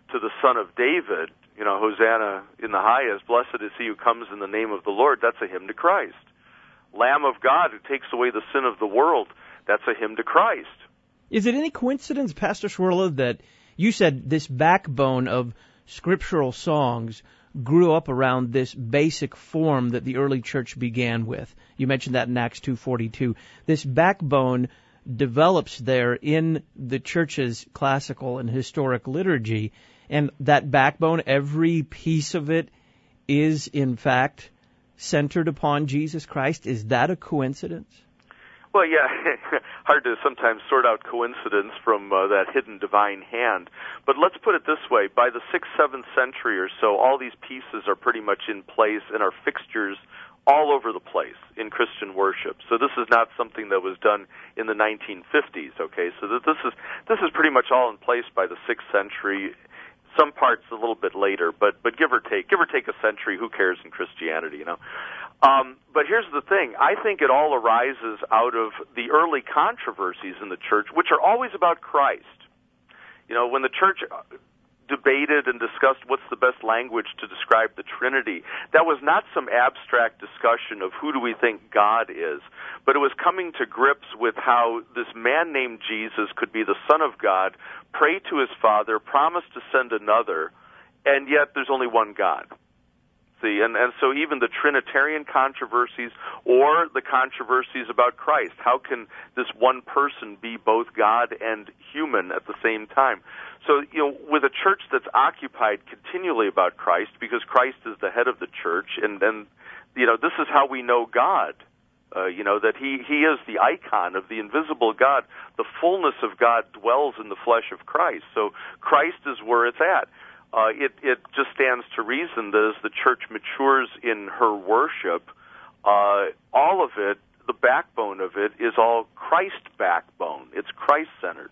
to the Son of David, you know, Hosanna in the highest, blessed is he who comes in the name of the Lord, that's a hymn to Christ. Lamb of God who takes away the sin of the world, that's a hymn to Christ. Is it any coincidence, Pastor Schwerle, that you said this backbone of scriptural songs grew up around this basic form that the early church began with? You mentioned that in Acts two forty-two. This backbone develops there in the church's classical and historic liturgy, and that backbone, every piece of it, is in fact centered upon Jesus Christ. Is that a coincidence? Well, yeah, hard to sometimes sort out coincidence from uh, that hidden divine hand. But let's put it this way. By the sixth, seventh century or so, all these pieces are pretty much in place and are fixtures all over the place in Christian worship. So this is not something that was done in the nineteen fifties, okay? So that this is this is pretty much all in place by the sixth century. Some parts a little bit later, but but give or take, give or take a century, who cares in Christianity, you know? Um, but here's the thing. I think it all arises out of the early controversies in the church, which are always about Christ. You know, when the church debated and discussed what's the best language to describe the Trinity, that was not some abstract discussion of who do we think God is, but it was coming to grips with how this man named Jesus could be the Son of God, pray to his Father, promise to send another, and yet there's only one God. See, and, and so even the Trinitarian controversies or the controversies about Christ, how can this one person be both God and human at the same time? So, you know, with a church that's occupied continually about Christ, because Christ is the head of the church, and then, you know, this is how we know God, uh, you know, that he, he is the icon of the invisible God. The fullness of God dwells in the flesh of Christ. So Christ is where it's at. Uh, it, it just stands to reason that as the church matures in her worship, uh, all of it, the backbone of it, is all Christ backbone. It's Christ-centered.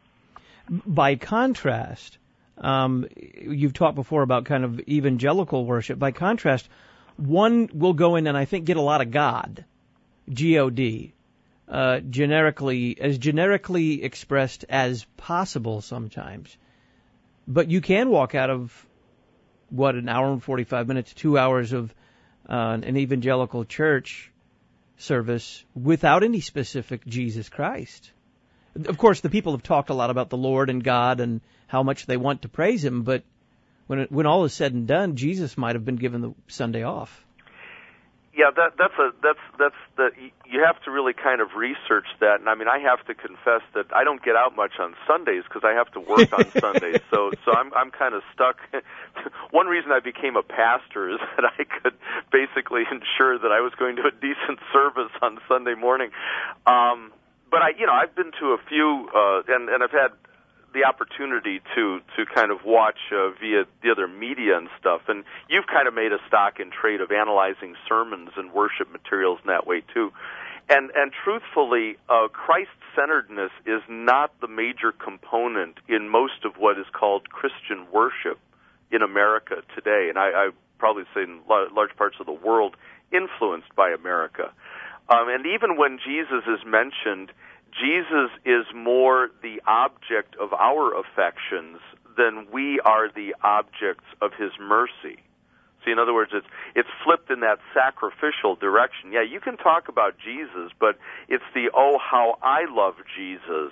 By contrast, um, you've talked before about kind of evangelical worship. By contrast, one will go in and I think get a lot of God, G O D, uh, generically, as generically expressed as possible sometimes. But you can walk out of, what, an hour and forty-five minutes, two hours of uh, an evangelical church service without any specific Jesus Christ. Of course, the people have talked a lot about the Lord and God and how much they want to praise Him, but when it, when all is said and done, Jesus might have been given the Sunday off. Yeah, that, that's a that's that's the you have to really kind of research that, and I mean I have to confess that I don't get out much on Sundays because I have to work on Sundays, so so I'm I'm kind of stuck. One reason I became a pastor is that I could basically ensure that I was going to a decent service on Sunday morning. Um, but I you know I've been to a few, uh, and and I've had the opportunity to to kind of watch uh, via the other media and stuff, and you've kind of made a stock in trade of analyzing sermons and worship materials in that way too. And and truthfully, uh, Christ-centeredness is not the major component in most of what is called Christian worship in America today, and I, I probably say in large parts of the world influenced by America. Um, and even when Jesus is mentioned, Jesus is more the object of our affections than we are the objects of His mercy. See, in other words, it's it's flipped in that sacrificial direction. Yeah, you can talk about Jesus, but it's the, oh, how I love Jesus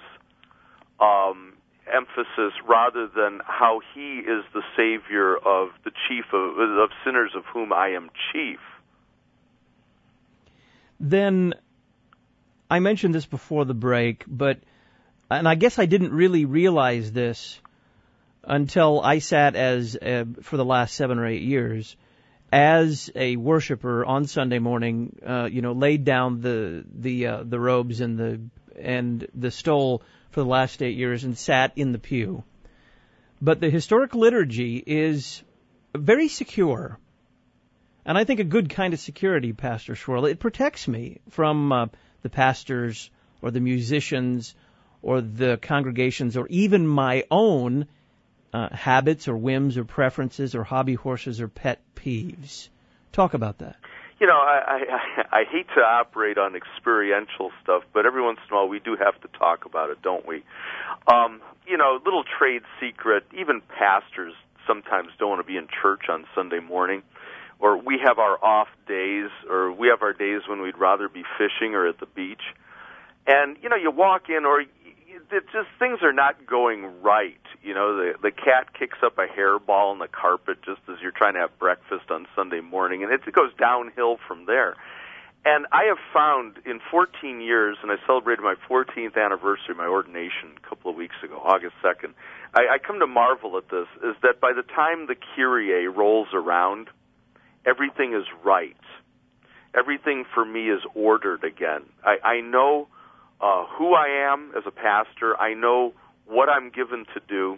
um, emphasis rather than how He is the Savior of the chief of, of sinners of whom I am chief. Then I mentioned this before the break, but, and I guess I didn't really realize this until I sat as, uh, for the last seven or eight years, as a worshiper on Sunday morning, uh, you know, laid down the, the, uh, the robes and the, and the stole for the last eight years and sat in the pew. But the historic liturgy is very secure. And I think a good kind of security, Pastor Schwerle. It protects me from, uh, the pastors or the musicians or the congregations or even my own uh, habits or whims or preferences or hobby horses or pet peeves. Talk about that. you know, I, I I hate to operate on experiential stuff, but every once in a while we do have to talk about it, don't we? Um, you know, little trade secret, even pastors sometimes don't want to be in church on Sunday morning, or we have our off days, or we have our days when we'd rather be fishing or at the beach. And, you know, you walk in, or it's just things are not going right. You know, the the cat kicks up a hairball on the carpet just as you're trying to have breakfast on Sunday morning, and it, it goes downhill from there. And I have found in fourteen years, and I celebrated my fourteenth anniversary of my ordination a couple of weeks ago, August second, I, I come to marvel at this, is that by the time the Kyrie rolls around, everything is right. Everything for me is ordered again. I, I know uh, who I am as a pastor. I know what I'm given to do,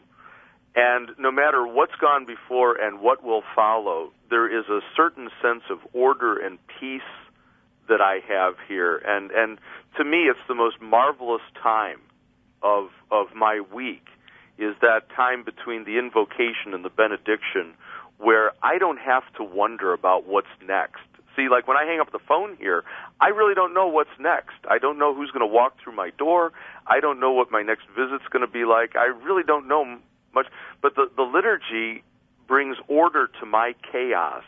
and no matter what's gone before and what will follow, there is a certain sense of order and peace that I have here, and and to me it's the most marvelous time of of my week, is that time between the invocation and the benediction, where I don't have to wonder about what's next. See, like when I hang up the phone here, I really don't know what's next. I don't know who's going to walk through my door. I don't know what my next visit's going to be like. I really don't know much. But the, the liturgy brings order to my chaos,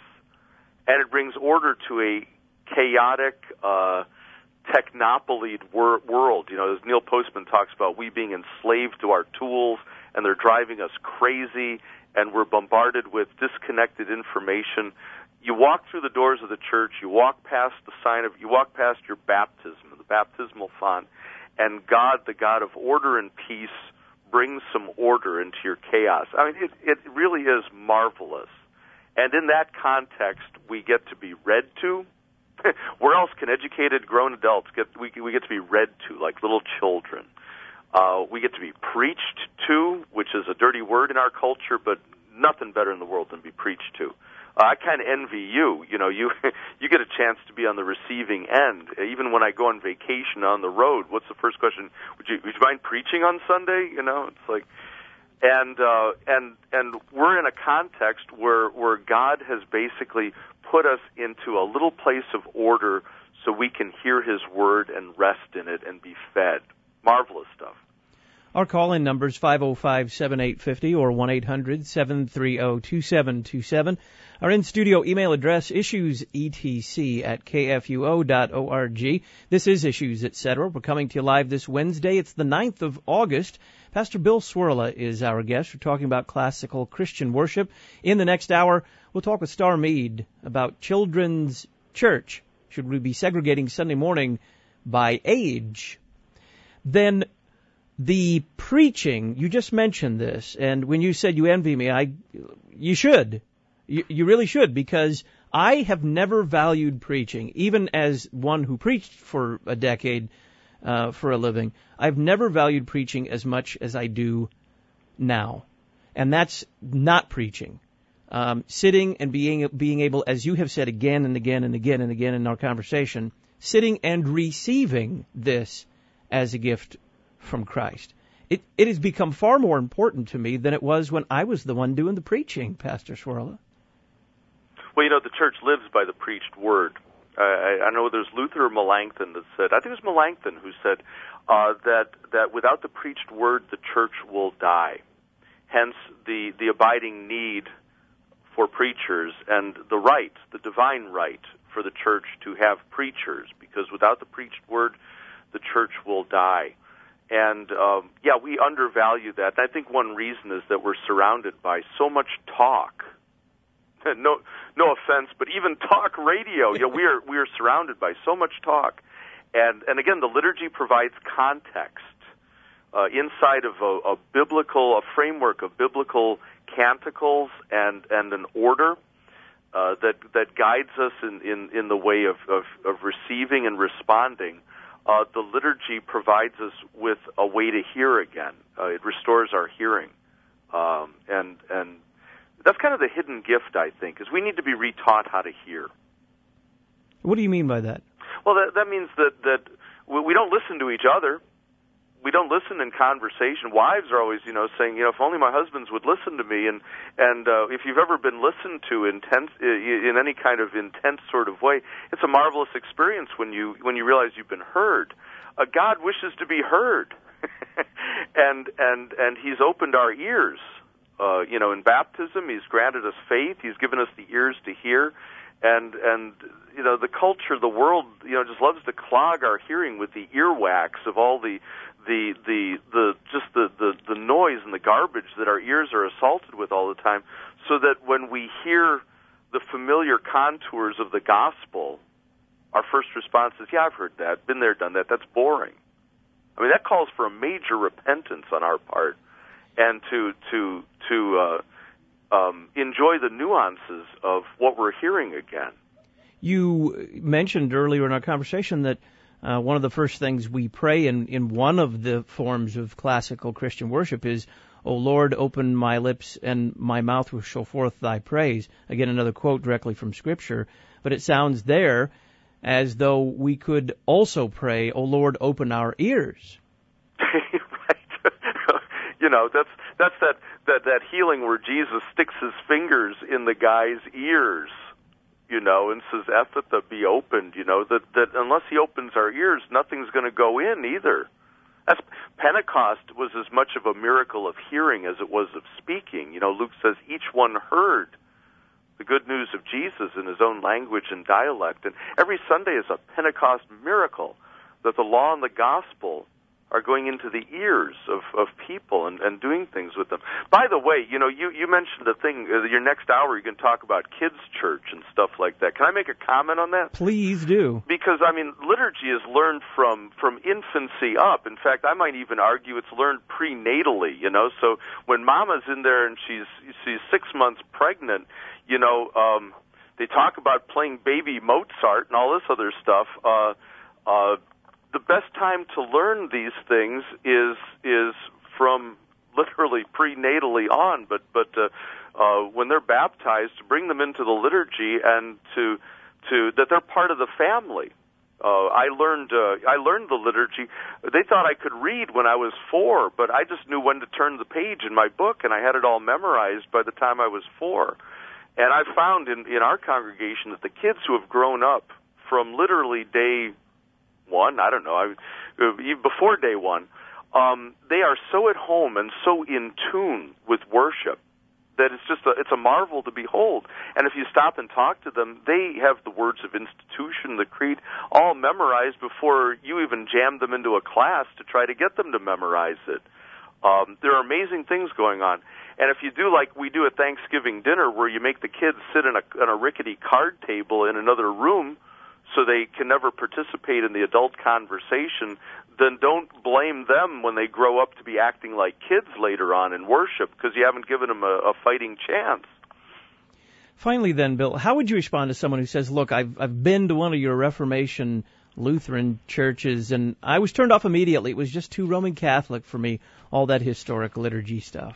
and it brings order to a chaotic, uh, technopolied wor- world. You know, as Neil Postman talks about, we being enslaved to our tools, and they're driving us crazy, and we're bombarded with disconnected information. You walk through the doors of the church, you walk past the sign of, you walk past your baptism, the baptismal font, and God, the God of order and peace, brings some order into your chaos. I mean, it, it really is marvelous. And in that context, we get to be read to. Where else can educated grown adults get, we, we get to be read to, like little children. Uh, we get to be preached to, which is a dirty word in our culture, but nothing better in the world than be preached to. Uh, I kind of envy you. You know, you you get a chance to be on the receiving end. Even when I go on vacation on the road, what's the first question? Would you would you mind preaching on Sunday? You know, it's like, and uh, and and we're in a context where where God has basically put us into a little place of order so we can hear His word and rest in it and be fed. Marvelous stuff. Our call-in number is five oh five, seven eight five oh or one eight hundred, seven three oh, two seven two seven. Our in-studio email address, issuesetc at k f u o dot org. This is Issues, et cetera. We're coming to you live this Wednesday. It's the ninth of August. Pastor Bill Cwirla is our guest. We're talking about classical Christian worship. In the next hour, we'll talk with Star Mead about children's church. Should we be segregating Sunday morning by age? Then the preaching, you just mentioned this, and when you said you envy me, I, you should. You, you really should, because I have never valued preaching, even as one who preached for a decade uh, for a living. I've never valued preaching as much as I do now, and that's not preaching. Um, sitting and being being able, as you have said again and again and again and again in our conversation, sitting and receiving this as a gift from Christ. It it has become far more important to me than it was when I was the one doing the preaching, Pastor Cwirla. Well, you know, the church lives by the preached word. Uh, I, I know there's Luther or Melanchthon that said, I think it was Melanchthon who said uh, that that without the preached word, the church will die. Hence, the, the abiding need for preachers and the right, the divine right for the church to have preachers, because without the preached word, the church will die. And, um, yeah, we undervalue that. And I think one reason is that we're surrounded by so much talk. No, no offense, but even talk radio, you know, we are we are surrounded by so much talk, and and again, the liturgy provides context uh, inside of a, a biblical, a framework of biblical canticles and and an order uh, that that guides us in, in, in the way of, of, of receiving and responding. Uh, the liturgy provides us with a way to hear again. Uh, it restores our hearing, um, and and. That's kind of the hidden gift, I think, is we need to be retaught how to hear. What do you mean by that? Well, that, that means that, that we don't listen to each other. we don't listen in conversation. Wives are always, you know, saying, you know, if only my husbands would listen to me. And and uh, if you've ever been listened to intense in any kind of intense sort of way, it's a marvelous experience when you when you realize you've been heard. Uh, God wishes to be heard, and and and He's opened our ears. Uh, you know, in baptism, He's granted us faith. He's given us the ears to hear, and and you know, the culture, the world, you know, just loves to clog our hearing with the earwax of all the the the the just the the the noise and the garbage that our ears are assaulted with all the time, so that when we hear the familiar contours of the gospel, our first response is, "Yeah, I've heard that, been there, done that. That's boring." I mean, that calls for a major repentance on our part, and to to to uh, um, enjoy the nuances of what we're hearing again. You mentioned earlier in our conversation that uh, one of the first things we pray in, in one of the forms of classical Christian worship is, "O Lord, open my lips and my mouth will show forth thy praise." Again, another quote directly from Scripture. But it sounds there as though we could also pray, "O Lord, open our ears." Right. You know, that's that's that, that, that healing where Jesus sticks his fingers in the guy's ears, you know, and says, "Ephphatha, be opened," you know, that, that unless he opens our ears, nothing's going to go in either. That's, Pentecost was as much of a miracle of hearing as it was of speaking. You know, Luke says each one heard the good news of Jesus in his own language and dialect. And every Sunday is a Pentecost miracle, that the law and the gospel are going into the ears of, of people and, and doing things with them. By the way, you know, you, you mentioned the thing, uh, your next hour you can talk about kids' church and stuff like that. Can I make a comment on that? Please do. Because, I mean, liturgy is learned from, from infancy up. In fact, I might even argue it's learned prenatally, you know. So when mama's in there and she's, she's six months pregnant, you know, um, they talk about playing baby Mozart and all this other stuff. Uh, uh, the best time to learn these things is is from literally prenatally on, but but uh, uh, when they're baptized, to bring them into the liturgy and to to that they're part of the family. Uh, I learned uh, I learned the liturgy. They thought I could read when I was four, but I just knew when to turn the page in my book, and I had it all memorized by the time I was four. And I found in, in our congregation that the kids who have grown up from literally day one, I don't know, I, before day one, um, they are so at home and so in tune with worship that it's just a, it's a marvel to behold. And if you stop and talk to them, they have the words of institution, the creed, all memorized before you even jam them into a class to try to get them to memorize it. Um, there are amazing things going on. And if you do like we do at Thanksgiving dinner, where you make the kids sit in a, on a rickety card table in another room so they can never participate in the adult conversation, then don't blame them when they grow up to be acting like kids later on in worship, because you haven't given them a, a fighting chance. Finally then, Bill, how would you respond to someone who says, look, I've, I've been to one of your Reformation Lutheran churches, and I was turned off immediately. It was just too Roman Catholic for me, all that historic liturgy stuff.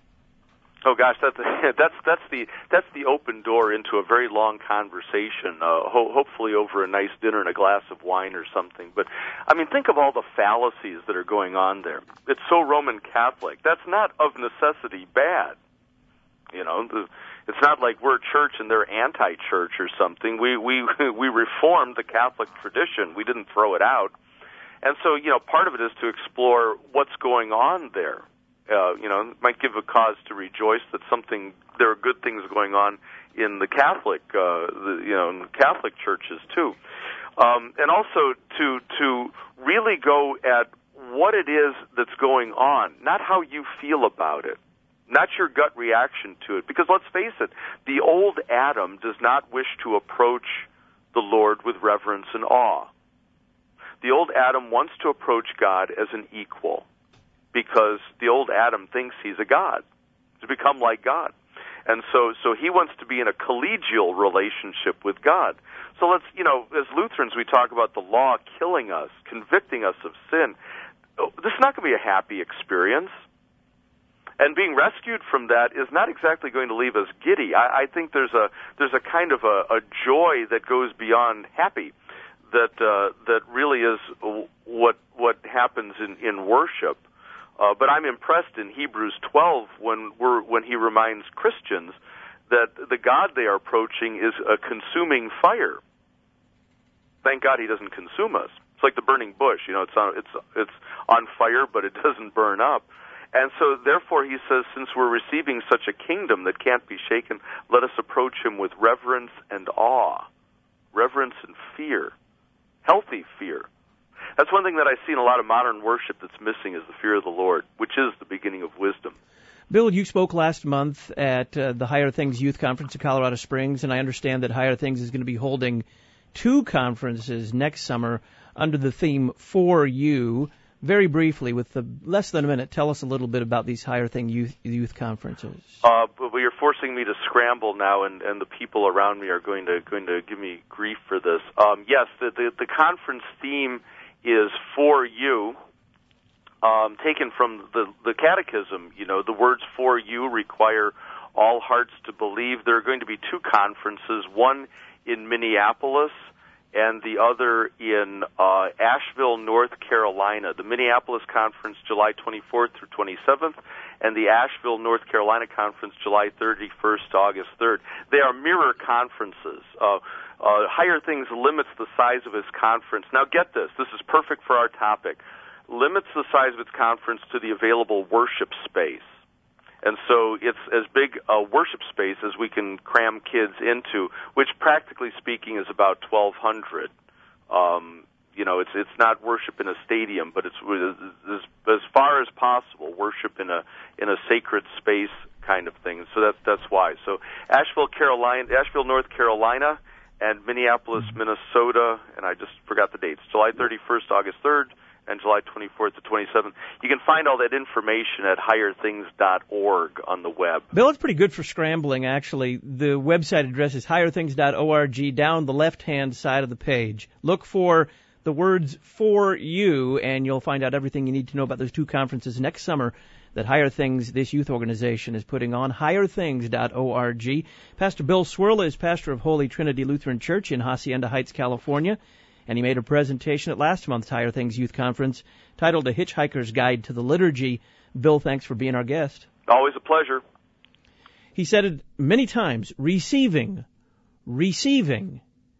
Oh gosh, that's that's that's the that's the open door into a very long conversation. Uh, ho- hopefully over a nice dinner and a glass of wine or something. But I mean, think of all the fallacies that are going on there. It's so Roman Catholic. That's not of necessity bad. You know, the, it's not like we're a church and they're anti-church or something. We we we reformed the Catholic tradition. We didn't throw it out. And so, you know, part of it is to explore what's going on there. Uh, you know, it might give a cause to rejoice that something, there are good things going on in the Catholic, uh, the, you know, in the Catholic churches too. Um, and also to, to really go at what it is that's going on, not how you feel about it, not your gut reaction to it. Because let's face it, the old Adam does not wish to approach the Lord with reverence and awe. The old Adam wants to approach God as an equal, because the old Adam thinks he's a god, to become like God. And so so he wants to be in a collegial relationship with God. So let's, you know, as Lutherans, we talk about the law killing us, convicting us of sin. This is not going to be a happy experience. And being rescued from that is not exactly going to leave us giddy. I, I think there's a there's a kind of a, a joy that goes beyond happy, that uh, that really is what what happens in, in worship. Uh, but I'm impressed in Hebrews twelve when we're, when he reminds Christians that the God they are approaching is a consuming fire. Thank God he doesn't consume us. It's like the burning bush, you know, it's on, it's, it's on fire, but it doesn't burn up. And so, therefore, he says, since we're receiving such a kingdom that can't be shaken, let us approach him with reverence and awe. Reverence and fear. Healthy fear. That's one thing that I see in a lot of modern worship that's missing, is the fear of the Lord, which is the beginning of wisdom. Bill, you spoke last month at uh, the Higher Things Youth Conference in Colorado Springs, and I understand that Higher Things is going to be holding two conferences next summer under the theme For You. Very briefly, with the less than a minute, tell us a little bit about these Higher Thing Youth, youth conferences. Uh, but you're forcing me to scramble now, and, and the people around me are going to going to give me grief for this. Um, yes, the, the the conference theme is For You, um, taken from the the Catechism. You know, the words For You require all hearts to believe. There are going to be two conferences, one in Minneapolis and the other in uh, Asheville, North Carolina. The Minneapolis Conference, July twenty-fourth through twenty-seventh, and the Asheville, North Carolina Conference, July thirty-first to August third. They are mirror conferences. Uh, uh, Higher Things limits the size of its conference. Now get this, this is perfect for our topic. Limits the size of its conference to the available worship space. And so it's as big a worship space as we can cram kids into, which practically speaking is about twelve hundred. Um, you know, it's it's not worship in a stadium, but it's as, as far as possible worship in a in a sacred space kind of thing. So that's that's why. So Asheville, Carolina, Asheville, North Carolina, and Minneapolis, Minnesota, and I just forgot the dates. July thirty-first, August third. And July twenty-fourth to twenty-seventh. You can find all that information at higher things dot org on the web. Bill, it's pretty good for scrambling, actually. The website address is higher things dot org, down the left-hand side of the page. Look for the words For You, and you'll find out everything you need to know about those two conferences next summer that Higher Things, this youth organization, is putting on, higher things dot org. Pastor Bill Swirla is pastor of Holy Trinity Lutheran Church in Hacienda Heights, California, and he made a presentation at last month's Higher Things Youth Conference titled A Hitchhiker's Guide to the Liturgy. Bill, thanks for being our guest. Always a pleasure. He said it many times, receiving, receiving.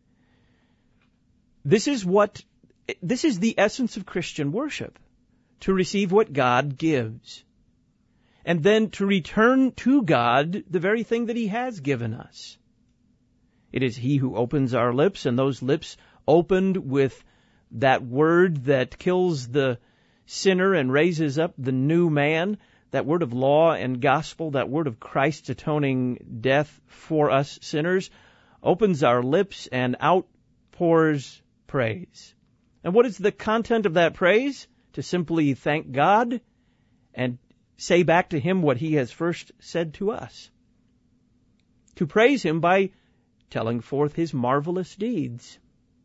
This is what, this is the essence of Christian worship, to receive what God gives, and then to return to God the very thing that he has given us. It is he who opens our lips, and those lips opened with that word that kills the sinner and raises up the new man, that word of law and gospel, that word of Christ's atoning death for us sinners, opens our lips and outpours praise. And what is the content of that praise? To simply thank God and say back to him what he has first said to us. To praise him by telling forth his marvelous deeds.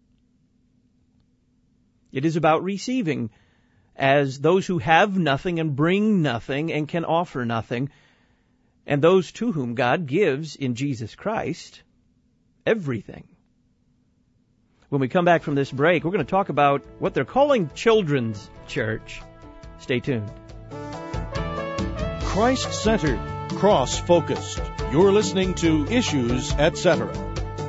It is about receiving, as those who have nothing and bring nothing and can offer nothing, and those to whom God gives in Jesus Christ everything. When we come back from this break, we're going to talk about what they're calling children's church. Stay tuned. Christ-centered, cross-focused. You're listening to Issues, et cetera.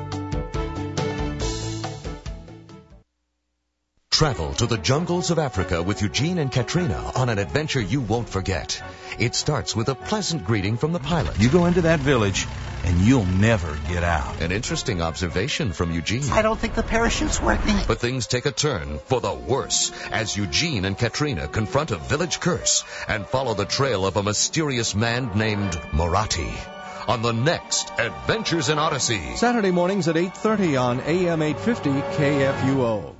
Travel to the jungles of Africa with Eugene and Katrina on an adventure you won't forget. It starts with a pleasant greeting from the pilot. You go into that village, and you'll never get out. An interesting observation from Eugene. I don't think the parachute's working. But things take a turn for the worse as Eugene and Katrina confront a village curse and follow the trail of a mysterious man named Morati on the next Adventures in Odyssey. Saturday mornings at eight thirty on A M eight fifty K F U O.